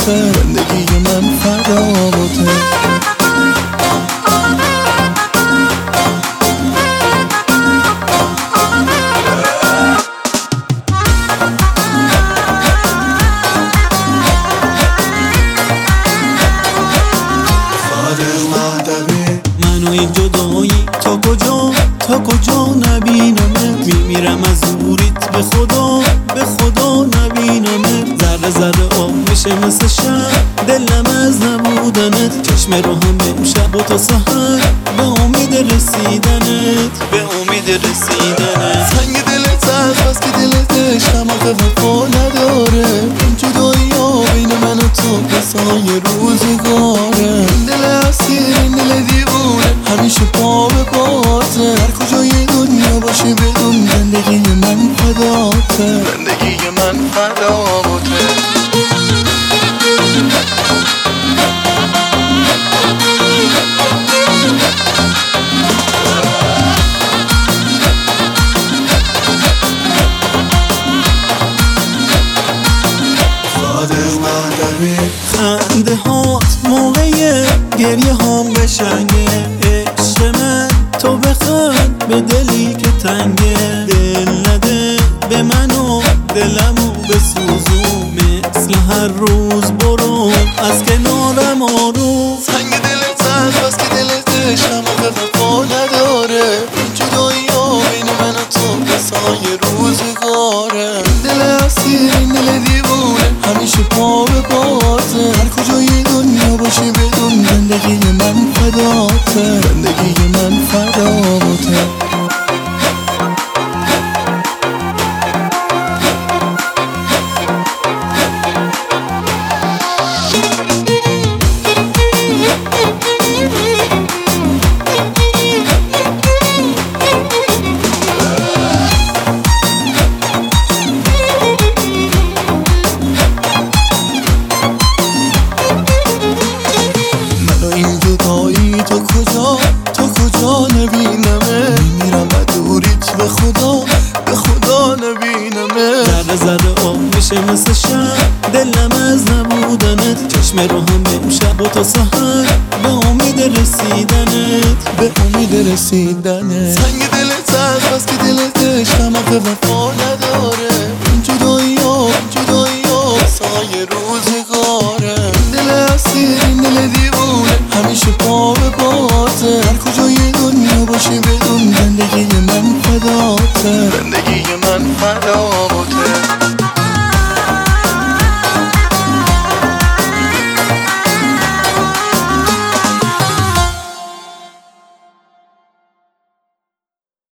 فداته، زندگی من فداته. منو این جدایی تا کجا نبینمت، میمیرم از دوریت به خدا نبینمت. ذره ذره آب میشه مثل شب دلم از نبودنت، چشم رو هم امشب و تا سحر به امید رسیدنت. سنگ دلت سخت بس که دلت عشقم آخه وفا نداره، این جدایی ها بین من و تو بسای روزگاره. این دل اسیر این دل دیوونه همیشه پا به پاته، هر کجای دنیا باشی بدون زندگی من فداته، زندگی من فداته. خنده هات موقع گریه هام بشنگه، عشق من تو بخند به دلی که تنگه. دل نده به من و دلمو بسوزون، مثل هر روز برو از کنارم آروم. سنگ دلت سخت بس که دلت عشقم آخه وفا نداره، این جدایی ها بین من و تو بسای روزگاره. این دل اسیر این دل دیوونه همیشه پا به پاته، هر کجای دنیا باشی بدون زندگی من فداته، زندگی من فداته. این جدایی تا کجا نبینمه، میمیرم از دوریت به خدا نبینمه. ذره ذره آب میشه مثل شب دلم از نبودنت، چشم رو هم امشب و تا سحر به امید رسیدنت. سنگ دلت سخت بس که دلت عشقم آخه وفا